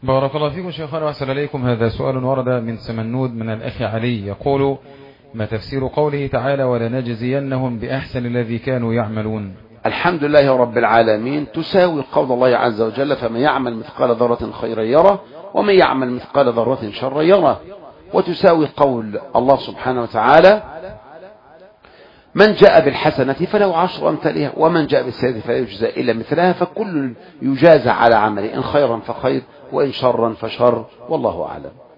بارك الله فيكم شيخنا وأحسن إليكم. هذا سؤال ورد من سمنود من الأخ علي يقول: ما تفسير قوله تعالى ولنجزينهم بأحسن الذي كانوا يعملون؟ الحمد لله رب العالمين تساوي قول الله عز وجل: فمن يعمل مثقال ذرة خيرا يره ومن يعمل مثقال ذرة شرا يره. وتساوي قول الله سبحانه وتعالى: من جاء بالحسنة فله 10 أمثالها ومن جاء بالسيئة فلا يجزى إلا مثلها. فكل يجازى على عمله، إن خيرا فخير وإن شرا فشر، والله أعلم.